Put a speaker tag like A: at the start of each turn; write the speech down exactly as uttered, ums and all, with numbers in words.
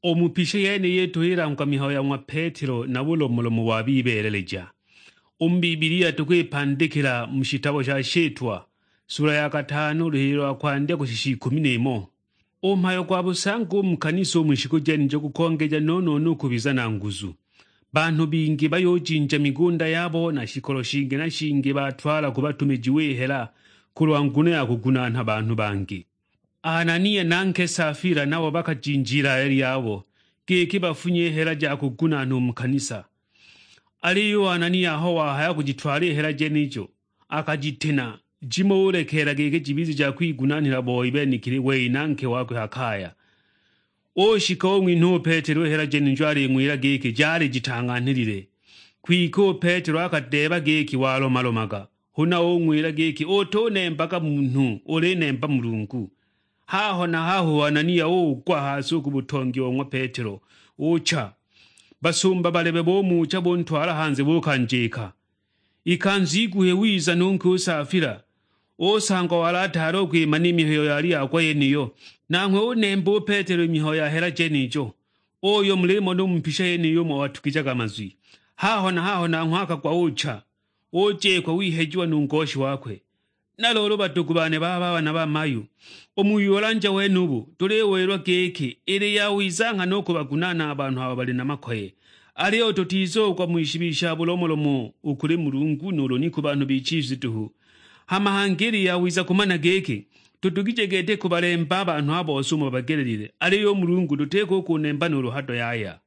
A: Omupishe yene yetuhira nkamiho ya mwa Petero na bulomolomo wa bibereleja. Umbibilia tukwipandikira mshitabo cha shetwa. Sura ya katano ruhiro kwandya kushishi kumi n'emo. Ompayo kwa busangu mkaniso mwishiko jeni joku kongeja nono nuku bizana nguzu. Bantu bingi bayojinja migunda yabo na shikolo shinge na shinge batwala kubatumejiwe hela kulwangune ya kugunana bantu bangi. Anania nanke Safira nabo bakajinjira yari yabo keke bafunye hela ja kugunana mkanisa. Aliyo Anania hoa haya kujitwale hela jenijo akajitena jimo ule kera gege jibizi ja kwigunanira boibe nikiri we nanke wako hakaya. Oshika omwintu Petero hela jenijo ari ngwira geke jari jitanganirire kwiko Petero akadeba geke walo malomaga huna omwira geke otone mpaka muntu ole nempa mulungu. Haho na haho Anania o kwa haso kubutongi omwa Petero ocha basumba balebe bomu cha bontwara hanze bokanjeka ikanzi guhewiza nonke Safira osanga walataro kwimana imihoyo yali akwaye niyo nankwe onembo Petero imihoyo ya hela jenijo oyo mulemo no mpisha yeniyo mo watukija amazwi haho na haho nankwe akagwa ocha oje kwa wihejiwa nungoshi wakwe nalolo batugubane baba bana bamayu omuyolanja wenubu tulewerwa keke ere yawizanga noko bagunana abantu aba bali namakhoye aliyo totizo kwa mwishibisha bulomolomo ukuri mulungu nolo ni ku bantu bichizituhu hamahangeri yawiza kumana geke tutugijegete kubalemba abantu abo osumo bagererire aliyo mulungu duteko kunemba nolo hato yaya